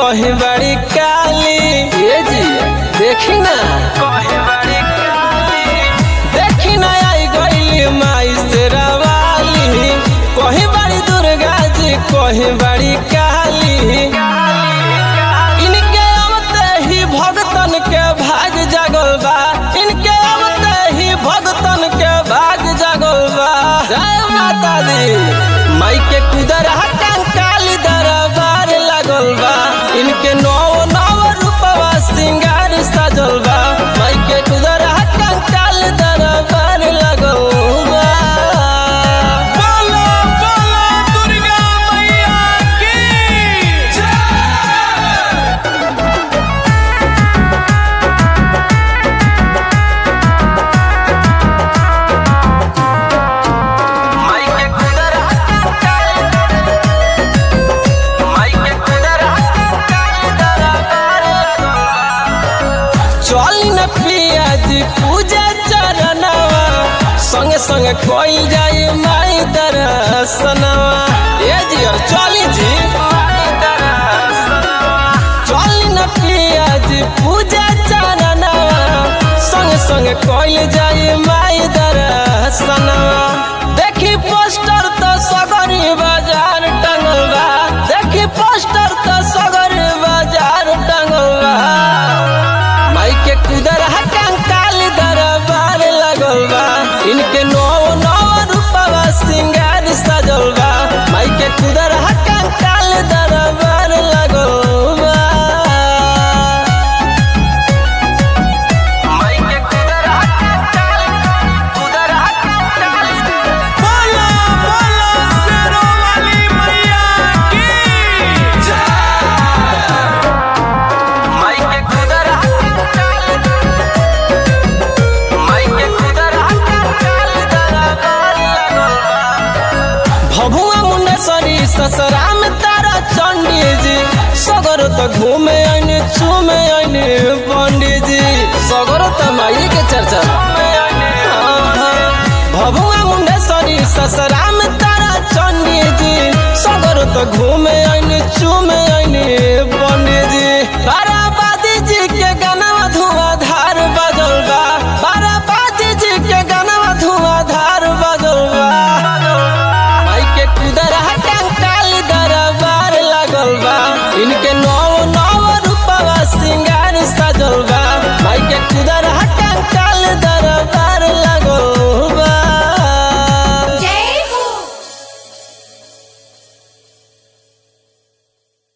कहीं बड़ी काली ये जी देखी ना कहीं बड़ी काली देखी ना आई गई माई से रवाली कहीं बड़ी दुर्गा जी कहीं बड़ी काली इनके अवते ही भगतन के भाग जागल बा इनके अवते ही भगतन के भाग जागल बा जय माता दी माई के कुदरा कंकाली दरबार लागल बा इनके नौ रूपवा सिंगार सजल बा माई के कुदरा कंकाल दरबार लागल बा। बोलो बोलो दुर्गा मैया की जय। माई के कुदरा चली न पिया जी पूजा चरणवा संगे संगे कोई जाई माई दर्शनवा ये जी और चली जी माई दर्शनवा चली न पिया जी पूजा चरणवा संगे संगे कोई जाई माई दर्शनवा देखी पोस्टर तो सगरी बाजार टंगल बा देखी पोस्टर तो सगरी बाजार टंगल बा माई के कुदरा कंकाल दरबार लगल बा इनके नौ रूपवा सिंगार सजल बा माई के कुदरा कंकाल दरबार लगल बा माई के कुदरा कंकाल बोलो बोलो शेरों वाली मैया की जय। माई के कुदरा भभुआ मुंडेश्वरी ससराम तारा चंडी जी सगर तो घूमे आने चूमे आने पंडित जी सगर तो माई के चर्चा भभुआ मुंडेश्वरी ससराम तारा चंडी जी सगर तो घूमे